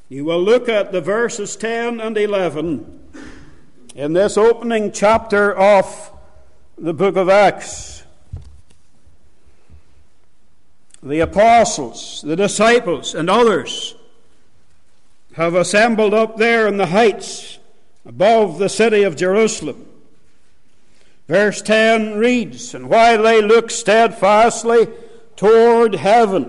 You will look at the verses 10 and 11 in this opening chapter of the book of Acts. The apostles, the disciples, and others have assembled up there in the heights above the city of Jerusalem. Verse 10 reads, "And while they looked steadfastly toward heaven,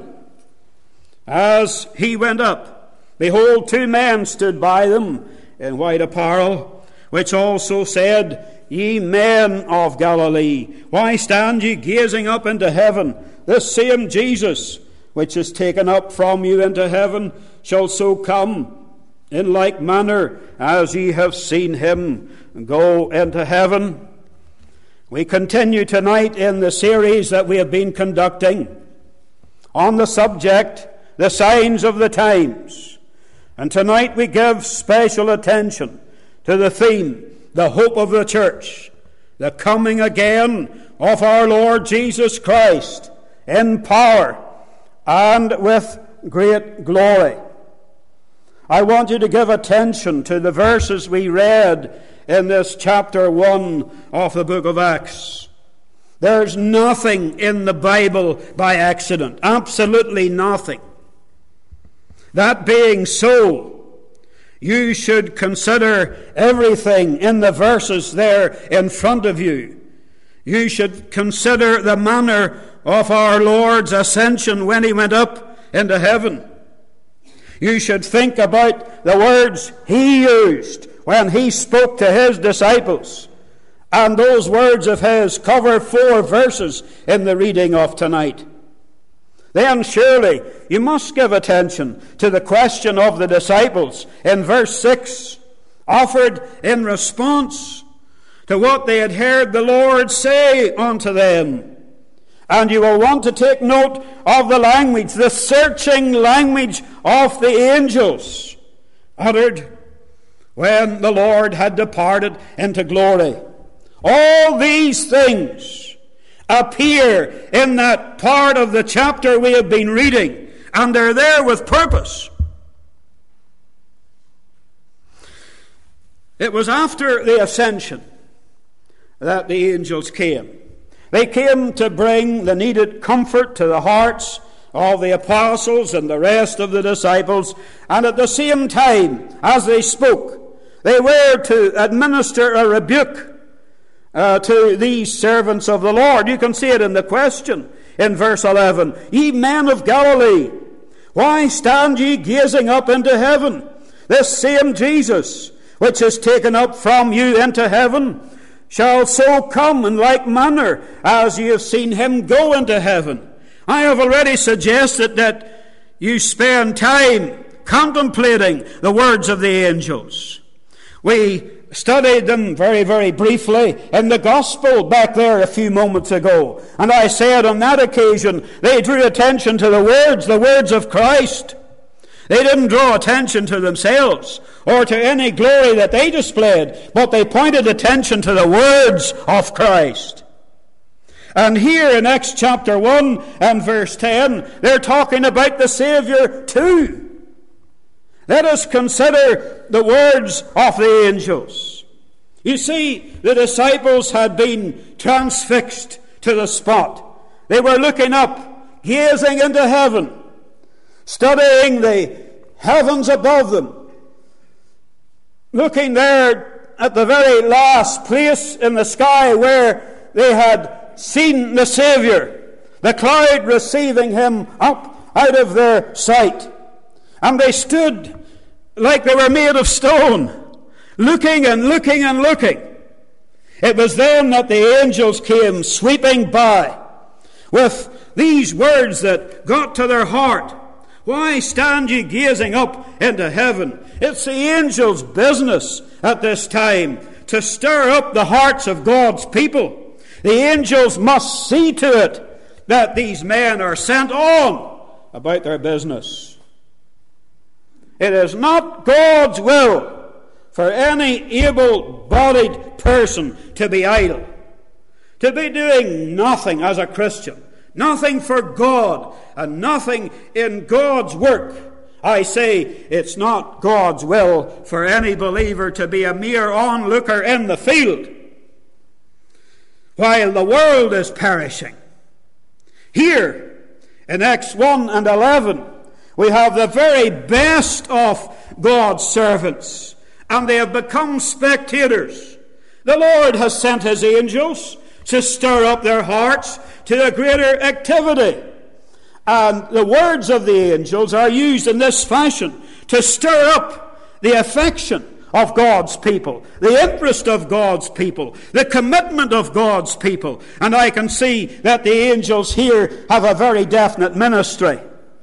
as he went up, behold, two men stood by them in white apparel, which also said, Ye men of Galilee, why stand ye gazing up into heaven? This same Jesus, which is taken up from you into heaven, shall so come in like manner as ye have seen him go into heaven." We continue tonight in the series that we have been conducting on the subject, the signs of the times. And tonight we give special attention to the theme, the hope of the church, the coming again of our Lord Jesus Christ in power and with great glory. I want you to give attention to the verses we read in this chapter 1 of the book of Acts. There's nothing in the Bible by accident. Absolutely nothing. That being so, you should consider everything in the verses there in front of you. You should consider the manner of our Lord's ascension when he went up into heaven. You should think about the words he used when he spoke to his disciples. And those words of his cover 4 verses in the reading of tonight. Then surely you must give attention to the question of the disciples in verse 6, offered in response to what they had heard the Lord say unto them. And you will want to take note of the language, the searching language of the angels uttered when the Lord had departed into glory. All these things appear in that part of the chapter we have been reading, and they're there with purpose. It was after the ascension that the angels came. They came to bring the needed comfort to the hearts of the apostles and the rest of the disciples, and at the same time as they spoke, they were to administer a rebuke to these servants of the Lord. You can see it in the question in verse 11. "Ye men of Galilee, why stand ye gazing up into heaven? This same Jesus, which is taken up from you into heaven, shall so come in like manner as ye have seen him go into heaven." I have already suggested that you spend time contemplating the words of the angels. We studied them very, very briefly in the gospel back there a few moments ago. And I said on that occasion, they drew attention to the words of Christ. They didn't draw attention to themselves or to any glory that they displayed, but they pointed attention to the words of Christ. And here in Acts chapter 1 and verse 10, they're talking about the Savior too. Let us consider the words of the angels. You see, the disciples had been transfixed to the spot. They were looking up, gazing into heaven, studying the heavens above them, looking there at the very last place in the sky where they had seen the Savior, the cloud receiving him up out of their sight. And they stood like they were made of stone, looking and looking and looking. It was then that the angels came sweeping by with these words that got to their heart. "Why stand ye gazing up into heaven?" It's the angels' business at this time to stir up the hearts of God's people. The angels must see to it that these men are sent on about their business. It is not God's will for any able-bodied person to be idle, to be doing nothing as a Christian, nothing for God, and nothing in God's work I say it's not God's will for any believer to be a mere onlooker in the field while the world is perishing. Here, in Acts 1 and 11, we have the very best of God's servants, and they have become spectators. The Lord has sent his angels to stir up their hearts to a greater activity. And the words of the angels are used in this fashion to stir up the affection of God's people, the interest of God's people, the commitment of God's people. And I can see that the angels here have a very definite ministry.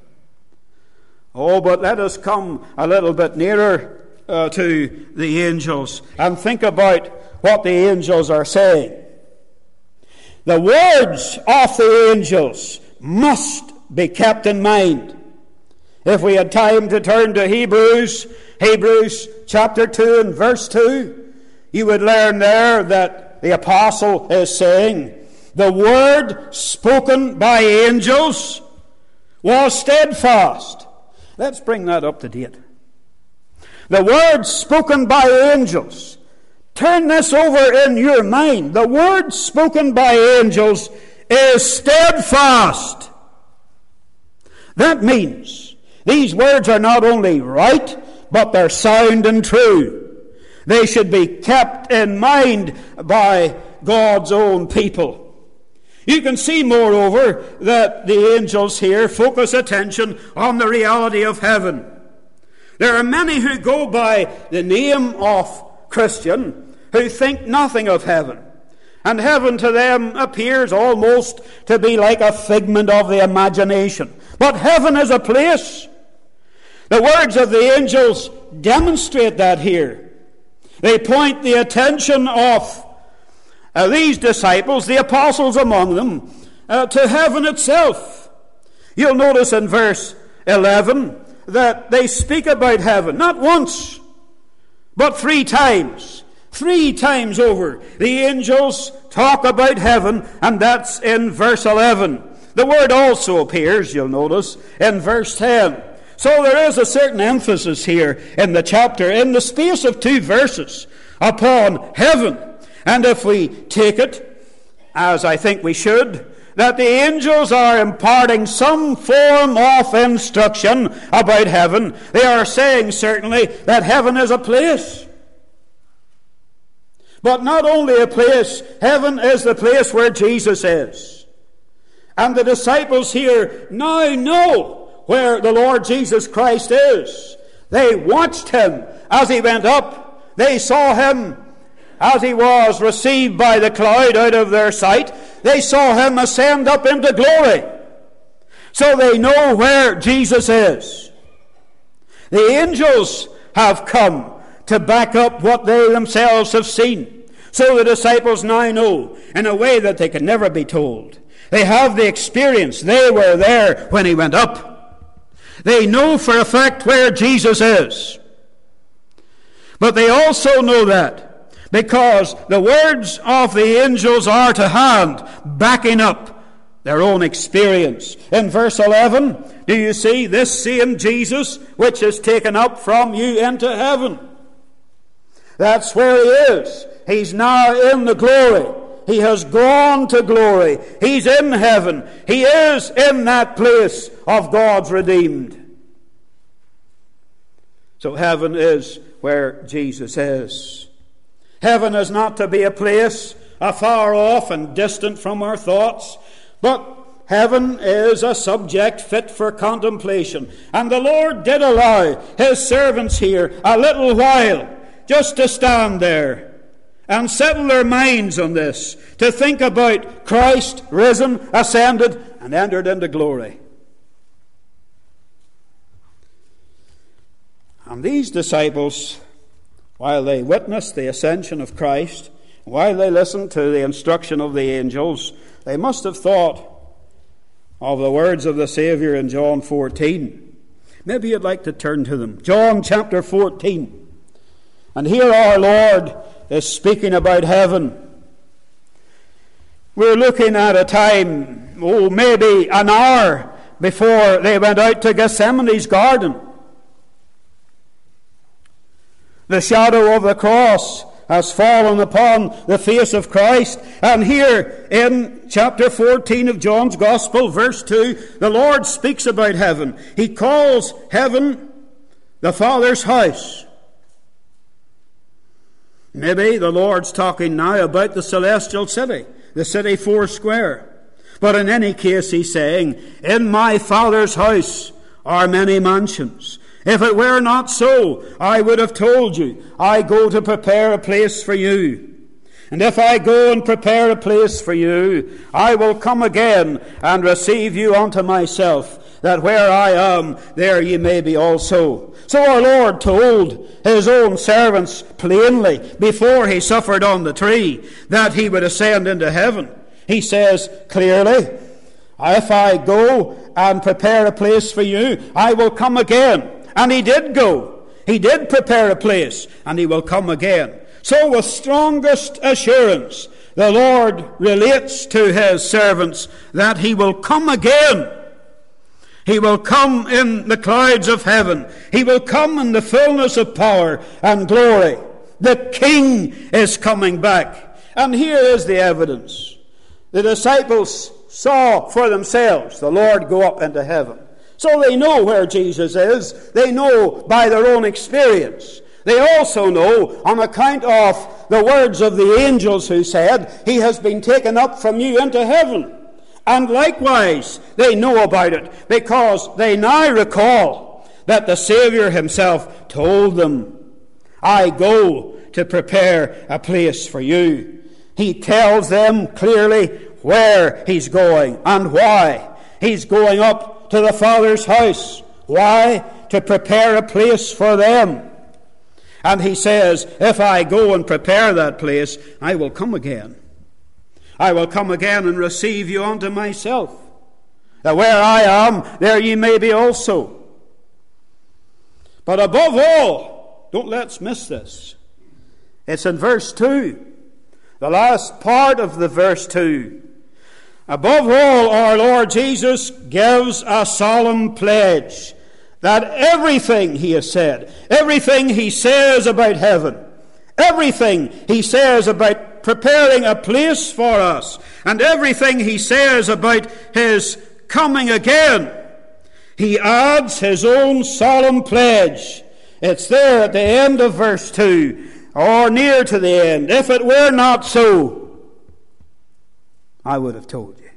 Oh, but let us come a little bit nearer to the angels and think about what the angels are saying. The words of the angels must be kept in mind. If we had time to turn to Hebrews chapter 2 and verse 2, you would learn there that the apostle is saying, the word spoken by angels was steadfast. Let's bring that up to date. The word spoken by angels. Turn this over in your mind. The word spoken by angels is steadfast. That means these words are not only right, but they're sound and true. They should be kept in mind by God's own people. You can see, moreover, that the angels here focus attention on the reality of heaven. There are many who go by the name of Christian who think nothing of heaven. And heaven to them appears almost to be like a figment of the imagination. But heaven is a place. The words of the angels demonstrate that here. They point the attention of these disciples, the apostles among them, to heaven itself. You'll notice in verse 11 that they speak about heaven, not once, but 3 times. 3 times over, the angels talk about heaven, and that's in verse 11. The word also appears, you'll notice, in verse 10. So there is a certain emphasis here in the chapter, in the space of 2 verses, upon heaven. And if we take it, as I think we should, that the angels are imparting some form of instruction about heaven, they are saying certainly that heaven is a place. But not only a place, heaven is the place where Jesus is. And the disciples here now know where the Lord Jesus Christ is. They watched him as he went up. They saw him as he was received by the cloud out of their sight. They saw him ascend up into glory. So they know where Jesus is. The angels have come to back up what they themselves have seen. So the disciples now know in a way that they can never be told. They have the experience. They were there when he went up. They know for a fact where Jesus is. But they also know that because the words of the angels are to hand, backing up their own experience. In verse 11, do you see this same Jesus which is taken up from you into heaven? That's where he is. He's now in the glory. He has gone to glory. He's in heaven. He is in that place of God's redeemed. So heaven is where Jesus is. Heaven is not to be a place afar off and distant from our thoughts, but heaven is a subject fit for contemplation. And the Lord did allow his servants here a little while just to stand there and settle their minds on this, to think about Christ risen, ascended, and entered into glory. And these disciples, while they witnessed the ascension of Christ, while they listened to the instruction of the angels, they must have thought of the words of the Saviour in John 14. Maybe you'd like to turn to them. John chapter 14. And here our Lord is speaking about heaven. We're looking at a time, maybe an hour before they went out to Gethsemane's garden. The shadow of the cross has fallen upon the face of Christ. And here in chapter 14 of John's Gospel, verse 2, the Lord speaks about heaven. He calls heaven the Father's house. Maybe the Lord's talking now about the celestial city, the city foursquare. But in any case, he's saying, in my Father's house are many mansions. If it were not so, I would have told you, I go to prepare a place for you. And if I go and prepare a place for you, I will come again and receive you unto myself, that where I am, there ye may be also. So our Lord told his own servants plainly, before he suffered on the tree, that he would ascend into heaven. He says clearly, if I go and prepare a place for you, I will come again. And he did go. He did prepare a place, and he will come again. So with strongest assurance, the Lord relates to his servants that he will come again. He will come in the clouds of heaven. He will come in the fullness of power and glory. The King is coming back. And here is the evidence. The disciples saw for themselves the Lord go up into heaven. So they know where Jesus is. They know by their own experience. They also know on account of the words of the angels who said, he has been taken up from you into heaven. And likewise, they know about it because they now recall that the Savior himself told them, I go to prepare a place for you. He tells them clearly where he's going and why. He's going up to the Father's house. Why? To prepare a place for them. And he says, if I go and prepare that place, I will come again. I will come again and receive you unto myself, that where I am, there ye may be also. But above all, don't let's miss this. It's in verse 2, the last part of the verse 2. Above all, our Lord Jesus gives a solemn pledge that everything he has said, everything he says about heaven, everything he says about preparing a place for us, and everything he says about his coming again, he adds his own solemn pledge. It's there at the end of verse 2, or near to the end. If it were not so, I would have told you.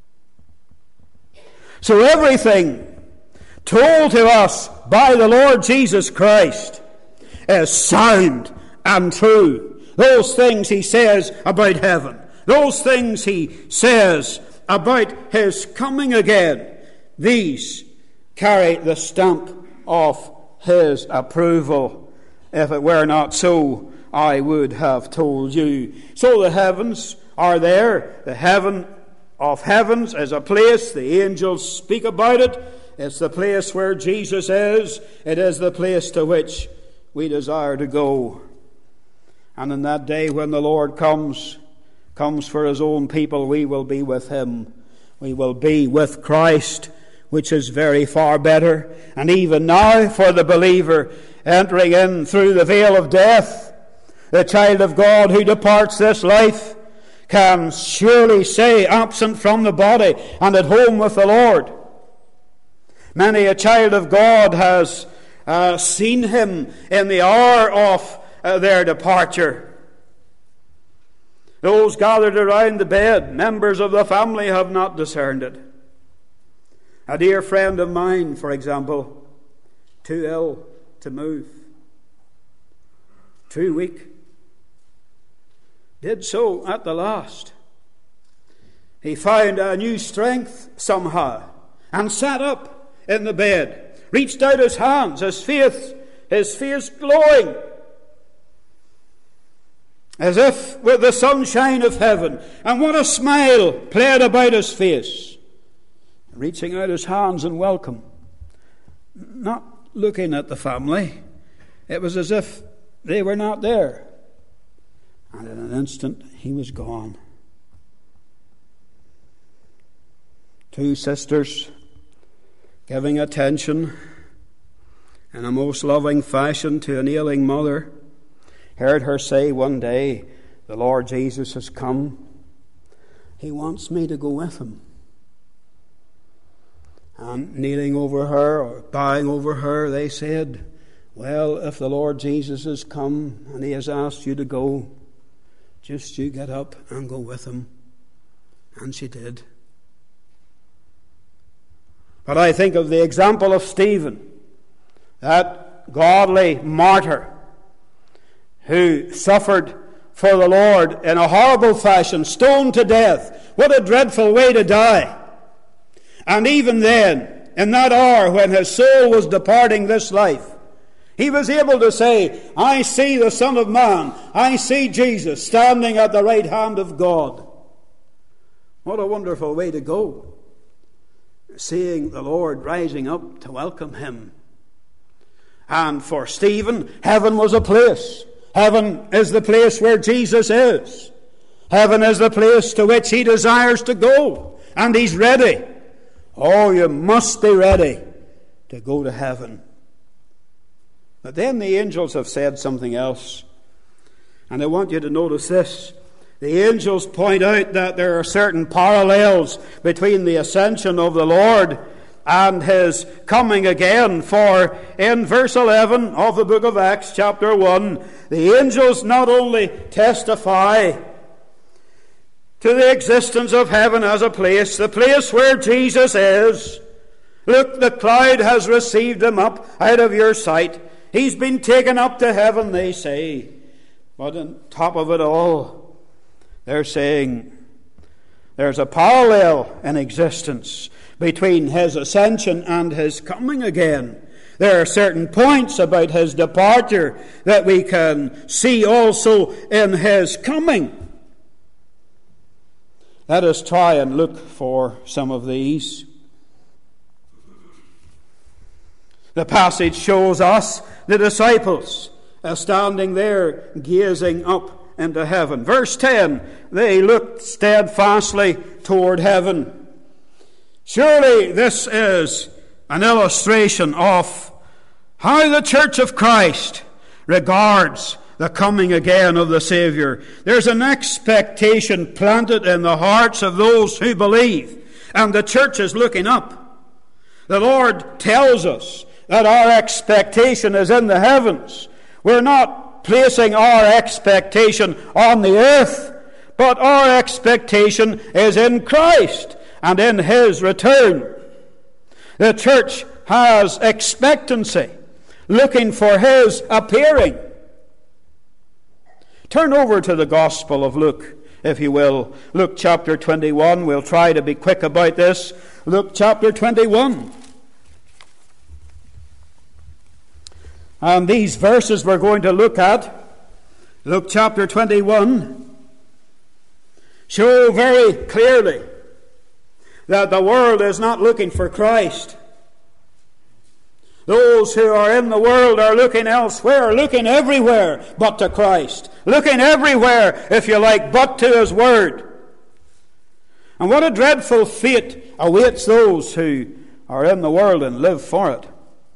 So everything told to us by the Lord Jesus Christ is sound and true. Those things he says about heaven, those things he says about his coming again, these carry the stamp of his approval. If it were not so, I would have told you. So the heavens are there. The heaven of heavens is a place. The angels speak about it. It's the place where Jesus is. It is the place to which we desire to go. And in that day when the Lord comes for his own people, we will be with him. We will be with Christ, which is very far better. And even now, for the believer entering in through the veil of death, the child of God who departs this life can surely say, absent from the body and at home with the Lord. Many a child of God has seen him in the hour of their departure. Those gathered around the bed, members of the family, have not discerned it. A dear friend of mine, for example, too ill to move, too weak, did so at the last. He found a new strength somehow and sat up in the bed, reached out his hands, his face glowing, as if with the sunshine of heaven. And what a smile played about his face. Reaching out his hands in welcome. Not looking at the family. It was as if they were not there. And in an instant, he was gone. Two sisters giving attention in a most loving fashion to an ailing mother, heard her say one day, "The Lord Jesus has come. He wants me to go with him." And kneeling over her or bowing over her, they said, "Well, if the Lord Jesus has come and he has asked you to go, just you get up and go with him." And she did. But I think of the example of Stephen, that godly martyr who suffered for the Lord in a horrible fashion, stoned to death. What a dreadful way to die. And even then, in that hour when his soul was departing this life, he was able to say, "I see the Son of Man, I see Jesus standing at the right hand of God." What a wonderful way to go, seeing the Lord rising up to welcome him. And for Stephen, heaven was a place. Heaven is the place where Jesus is. Heaven is the place to which he desires to go. And he's ready. Oh, you must be ready to go to heaven. But then the angels have said something else. And I want you to notice this. The angels point out that there are certain parallels between the ascension of the Lord and his coming again. For in verse 11 of the book of Acts, chapter 1, the angels not only testify to the existence of heaven as a place, the place where Jesus is. Look, the cloud has received him up out of your sight. He's been taken up to heaven, they say. But on top of it all, they're saying there's a parallel in existence between his ascension and his coming again. There are certain points about his departure that we can see also in his coming. Let us try and look for some of these. The passage shows us the disciples standing there gazing up into heaven. Verse 10, they looked steadfastly toward heaven. Surely this is an illustration of how the Church of Christ regards the coming again of the Savior. There's an expectation planted in the hearts of those who believe, and the church is looking up. The Lord tells us that our expectation is in the heavens. We're not placing our expectation on the earth, but our expectation is in Christ and in his return. The church has expectancy, looking for his appearing. Turn over to the Gospel of Luke, if you will. Luke chapter 21. We'll try to be quick about this. Luke chapter 21. And these verses we're going to look at, Luke chapter 21, show very clearly that the world is not looking for Christ. Those who are in the world are looking elsewhere, looking everywhere but to Christ. Looking everywhere, if you like, but to his word. And what a dreadful fate awaits those who are in the world and live for it.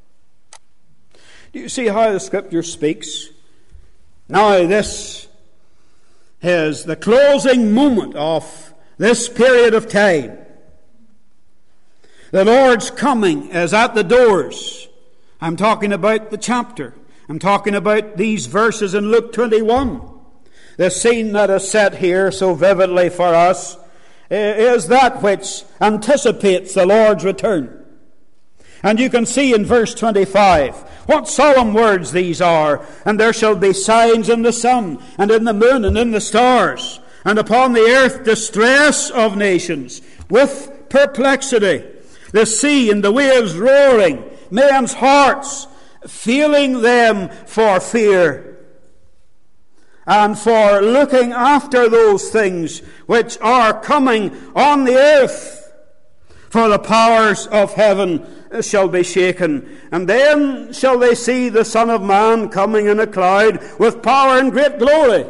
Do you see how the Scripture speaks? Now this is the closing moment of this period of time. The Lord's coming is at the doors. I'm talking about the chapter. I'm talking about these verses in Luke 21. The scene that is set here so vividly for us is that which anticipates the Lord's return. And you can see in verse 25 what solemn words these are. And there shall be signs in the sun, and in the moon, and in the stars, and upon the earth distress of nations, with perplexity, the sea and the waves roaring, men's hearts feeling them for fear, and for looking after those things which are coming on the earth. For the powers of heaven shall be shaken. And then shall they see the Son of Man coming in a cloud with power and great glory.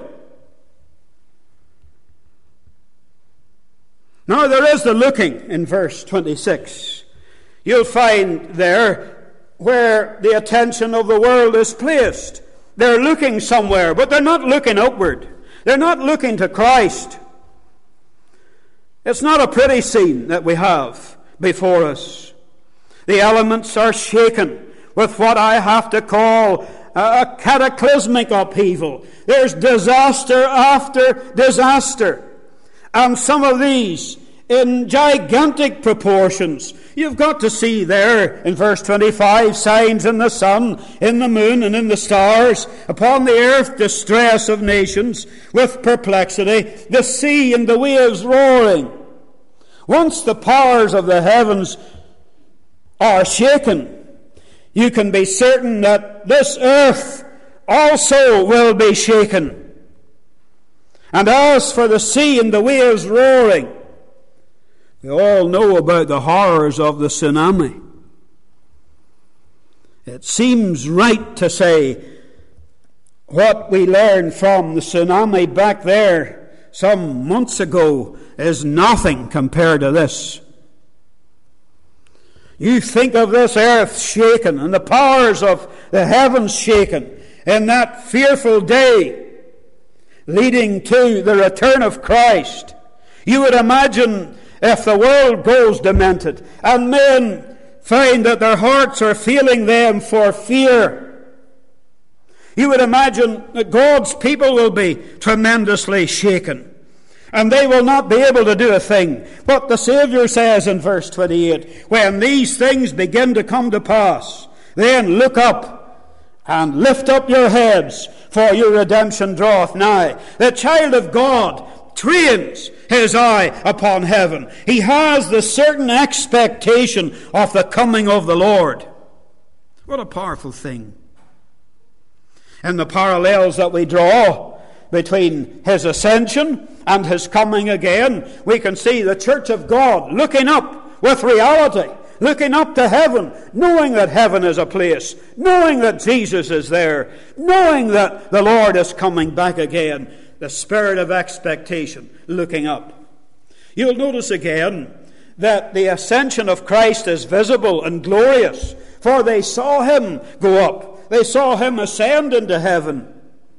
Now there is the looking in verse 26. You'll find there where the attention of the world is placed. They're looking somewhere, but they're not looking upward. They're not looking to Christ. It's not a pretty scene that we have before us. The elements are shaken with what I have to call a cataclysmic upheaval. There's disaster after disaster. And some of these in gigantic proportions. You've got to see there in verse 25, signs in the sun, in the moon, and in the stars, upon the earth distress of nations, with perplexity, the sea and the waves roaring. Once the powers of the heavens are shaken, you can be certain that this earth also will be shaken. And as for the sea and the waves roaring, we all know about the horrors of the tsunami. It seems right to say what we learned from the tsunami back there some months ago is nothing compared to this. You think of this earth shaken and the powers of the heavens shaken in that fearful day leading to the return of Christ. You would imagine if the world goes demented and men find that their hearts are failing them for fear, you would imagine that God's people will be tremendously shaken. And they will not be able to do a thing. But the Saviour says in verse 28, when these things begin to come to pass, then look up and lift up your heads, for your redemption draweth nigh. The child of God trains his eye upon heaven. He has the certain expectation of the coming of the Lord. What a powerful thing. And the parallels that we draw between his ascension and his coming again, we can see the church of God looking up with reality, looking up to heaven, knowing that heaven is a place, knowing that Jesus is there, knowing that the Lord is coming back again. The spirit of expectation, looking up. You'll notice again that the ascension of Christ is visible and glorious, for they saw him go up. They saw him ascend into heaven.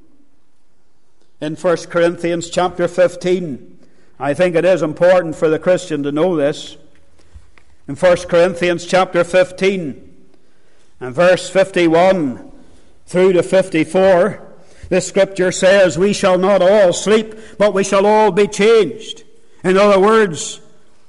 In 1 Corinthians chapter 15, I think it is important for the Christian to know this. In 1 Corinthians chapter 15 and verse 51 through to 54, the Scripture says, we shall not all sleep, but we shall all be changed. In other words,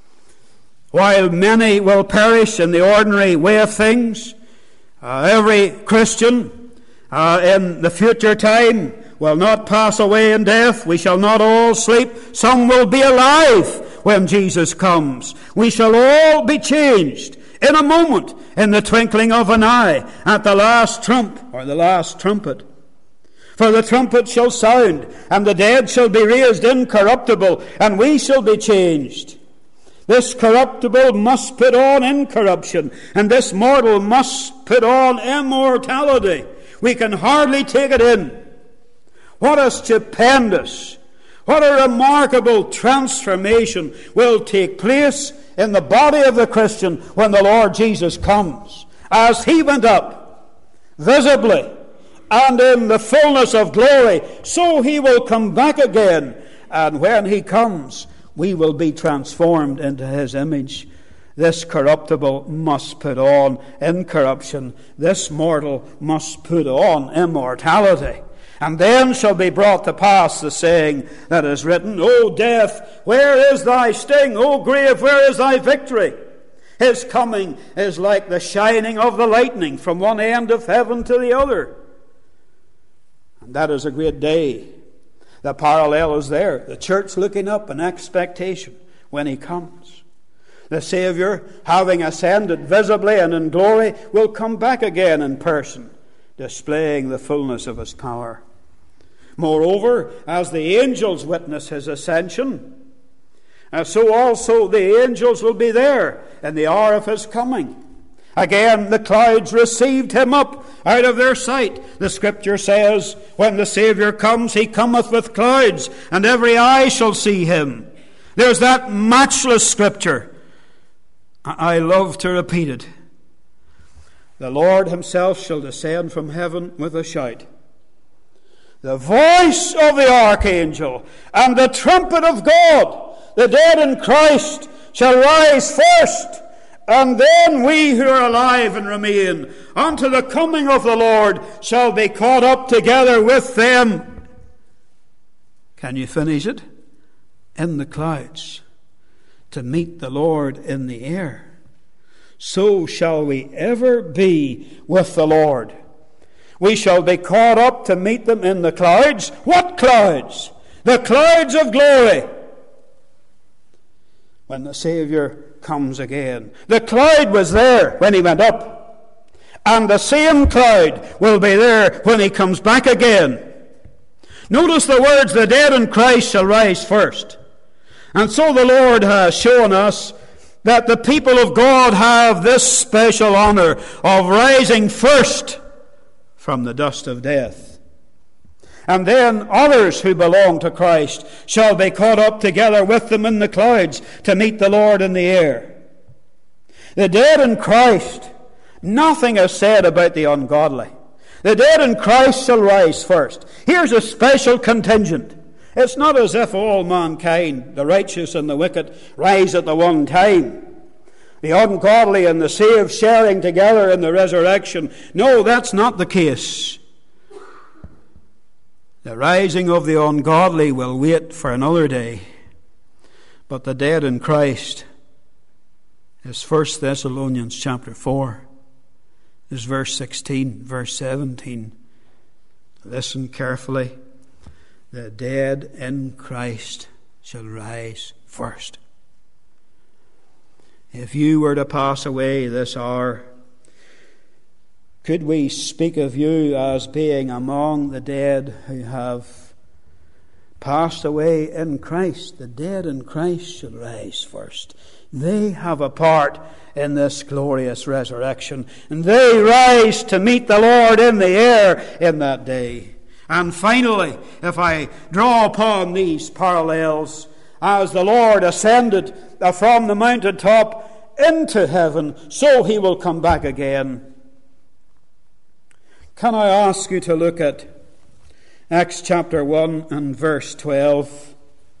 while many will perish in the ordinary way of things, every Christian in the future time will not pass away in death. We shall not all sleep. Some will be alive when Jesus comes. We shall all be changed in a moment, in the twinkling of an eye, at the last trump, or the last trumpet. For the trumpet shall sound, and the dead shall be raised incorruptible, and we shall be changed. This corruptible must put on incorruption, and this mortal must put on immortality. We can hardly take it in. What a stupendous, what a remarkable transformation will take place in the body of the Christian when the Lord Jesus comes. As he went up, visibly, and in the fullness of glory, so he will come back again. And when he comes, we will be transformed into his image. This corruptible must put on incorruption. This mortal must put on immortality. And then shall be brought to pass the saying that is written, O death, where is thy sting? O grave, where is thy victory? His coming is like the shining of the lightning from one end of heaven to the other. And that is a great day. The parallel is there. The church looking up in expectation when he comes. The Saviour, having ascended visibly and in glory, will come back again in person, displaying the fullness of his power. Moreover, as the angels witness his ascension, so also the angels will be there in the hour of his coming. Again, the clouds received him up out of their sight. The Scripture says, when the Saviour comes, he cometh with clouds, and every eye shall see him. There's that matchless Scripture. I love to repeat it. the Lord himself shall descend from heaven with a shout. The voice of the archangel and the trumpet of God. The dead in Christ shall rise first, and then we who are alive and remain unto the coming of the Lord shall be caught up together with them. Can you finish it? In the clouds, to meet the Lord in the air. So shall we ever be with the Lord. We shall be caught up to meet them in the clouds. What clouds? The clouds of glory. When the Saviour comes again. The cloud was there when he went up. And the same cloud will be there when he comes back again. Notice the words, the dead in Christ shall rise first. And so the Lord has shown us that the people of God have this special honor of rising first from the dust of death. And then others who belong to Christ shall be caught up together with them in the clouds to meet the Lord in the air. The dead in Christ, nothing is said about the ungodly. The dead in Christ shall rise first. Here's a special contingent. It's not as if all mankind, the righteous and the wicked, rise at the one time. The ungodly and the saved sharing together in the resurrection. No, that's not the case. The rising of the ungodly will wait for another day. But the dead in Christ is 1 Thessalonians chapter 4. Is verse 16, verse 17. Listen carefully. The dead in Christ shall rise first. If you were to pass away this hour, could we speak of you as being among the dead who have passed away in Christ? The dead in Christ shall rise first. They have a part in this glorious resurrection, and they rise to meet the Lord in the air in that day. And finally, if I draw upon these parallels, as the Lord ascended from the mountaintop into heaven, so he will come back again. Can I ask you to look at Acts chapter 1 and verse 12?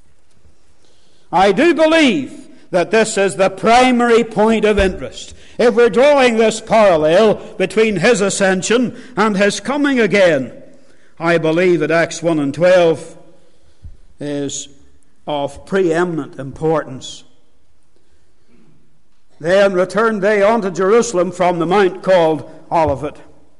I do believe that this is the primary point of interest. If we're drawing this parallel between his ascension and his coming again, I believe that Acts 1 and 12 is of preeminent importance. Then returned they unto Jerusalem from the mount called Olivet.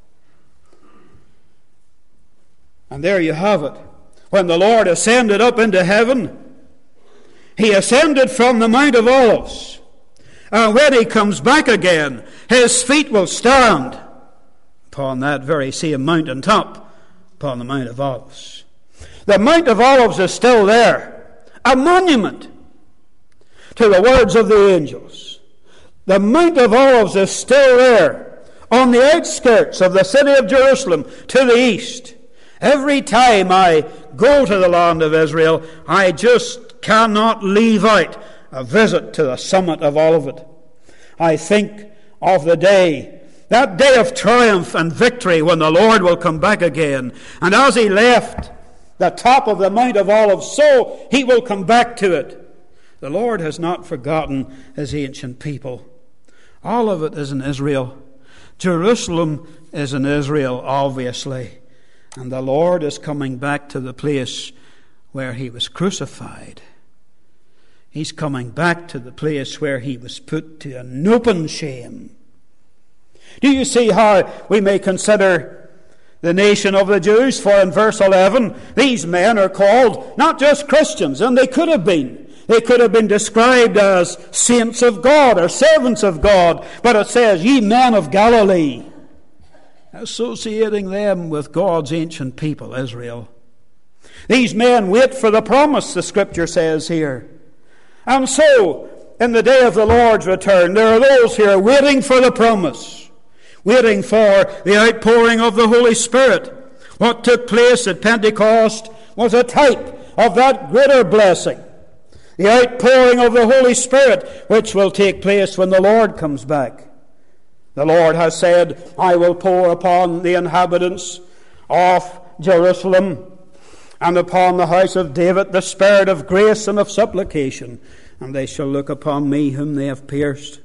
And there you have it. When the Lord ascended up into heaven, he ascended from the Mount of Olives. And when he comes back again, his feet will stand upon that very same mountain top, upon the Mount of Olives. The Mount of Olives is still there, a monument to the words of the angels. The Mount of Olives is still there, on the outskirts of the city of Jerusalem, to the east. Every time I go to the land of Israel, I just cannot leave out a visit to the summit of Olivet. I think of the day, that day of triumph and victory when the Lord will come back again. And as he left the top of the Mount of Olives, so he will come back to it. The Lord has not forgotten his ancient people. Olivet is in Israel. Jerusalem is in Israel, obviously. And the Lord is coming back to the place where he was crucified. He's coming back to the place where he was put to an open shame. Do you see how we may consider the nation of the Jews? For in verse 11, these men are called not just Christians, and they could have been. They could have been described as saints of God or servants of God. But it says, ye men of Galilee, associating them with God's ancient people, Israel. These men wait for the promise, the Scripture says here. And so, in the day of the Lord's return, there are those here waiting for the promise, waiting for the outpouring of the Holy Spirit. What took place at Pentecost was a type of that greater blessing, the outpouring of the Holy Spirit, which will take place when the Lord comes back. The Lord has said, I will pour upon the inhabitants of Jerusalem and upon the house of David the spirit of grace and of supplication, and they shall look upon me whom they have pierced.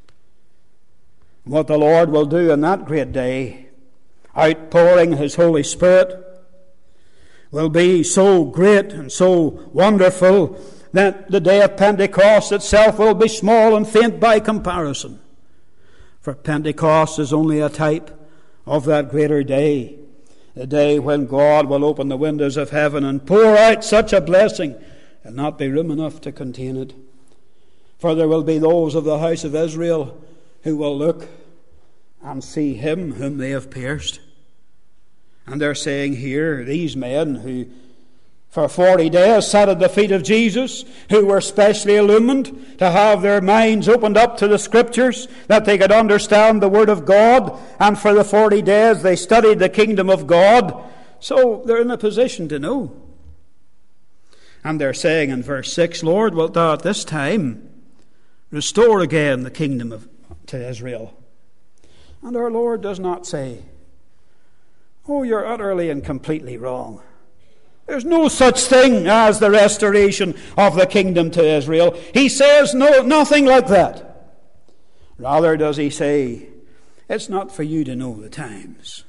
What the Lord will do in that great day, outpouring his Holy Spirit, will be so great and so wonderful that the day of Pentecost itself will be small and faint by comparison. For Pentecost is only a type of that greater day, the day when God will open the windows of heaven and pour out such a blessing, there'll not be room enough to contain it. For there will be those of the house of Israel who will look and see him whom they have pierced. And they're saying here, these men who for 40 days sat at the feet of Jesus, who were specially illumined to have their minds opened up to the Scriptures, that they could understand the Word of God, and for the 40 days they studied the kingdom of God, so they're in a position to know. And they're saying in verse 6, Lord, wilt thou at this time restore again the kingdom to Israel? And our Lord does not say, oh, you're utterly and completely wrong. There's no such thing as the restoration of the kingdom to Israel. He says nothing like that. Rather does he say, it's not for you to know the times.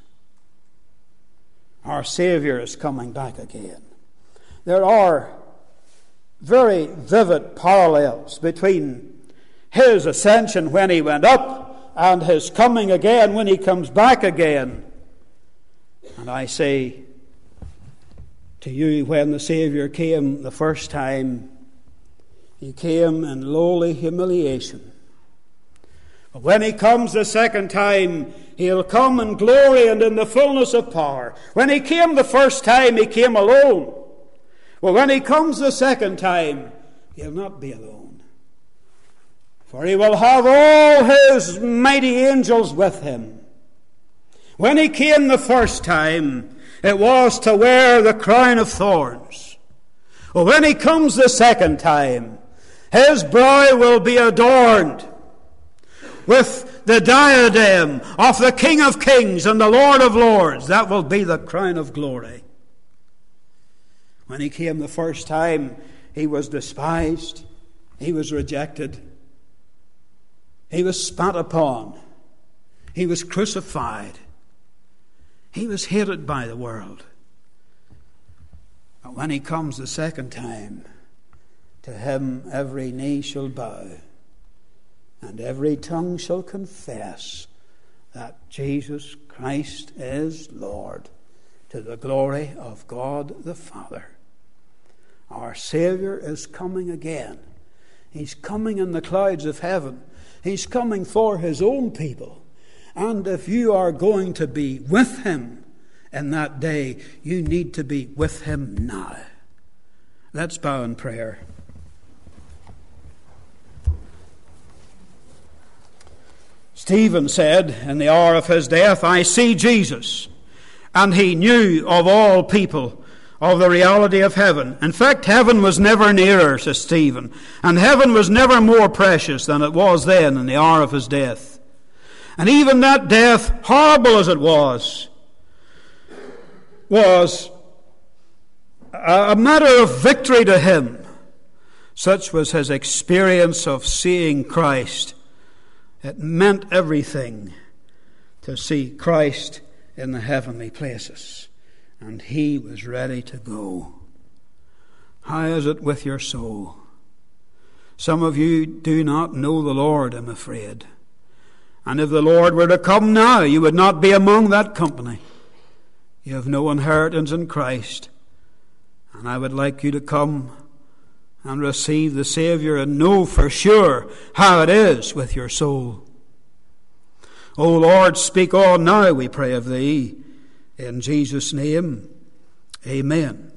Our Savior is coming back again. There are very vivid parallels between his ascension when he went up and his coming again when he comes back again. And I say to you, when the Savior came the first time, he came in lowly humiliation. But when he comes the second time, he'll come in glory and in the fullness of power. When he came the first time, he came alone. Well, when he comes the second time, he'll not be alone. For he will have all his mighty angels with him. When he came the first time, it was to wear the crown of thorns. Well, when he comes the second time, his brow will be adorned with the diadem of the King of Kings and the Lord of Lords. That will be the crown of glory. When he came the first time, he was despised. He was rejected. He was spat upon. He was crucified. He was hated by the world. But when he comes the second time, to him every knee shall bow, and every tongue shall confess that Jesus Christ is Lord, to the glory of God the Father. Our Savior is coming again. He's coming in the clouds of heaven. He's coming for his own people. And if you are going to be with him in that day, you need to be with him now. Let's bow in prayer. Stephen said in the hour of his death, I see Jesus. And he knew of all people of the reality of heaven. In fact, heaven was never nearer, says Stephen. And heaven was never more precious than it was then in the hour of his death. And even that death, horrible as it was a matter of victory to him. Such was his experience of seeing Christ. It meant everything to see Christ in the heavenly places. And he was ready to go. How is it with your soul? Some of you do not know the Lord, I'm afraid. And if the Lord were to come now, you would not be among that company. You have no inheritance in Christ. And I would like you to come and receive the Savior and know for sure how it is with your soul. O Lord, speak on now, we pray of thee. In Jesus' name, amen.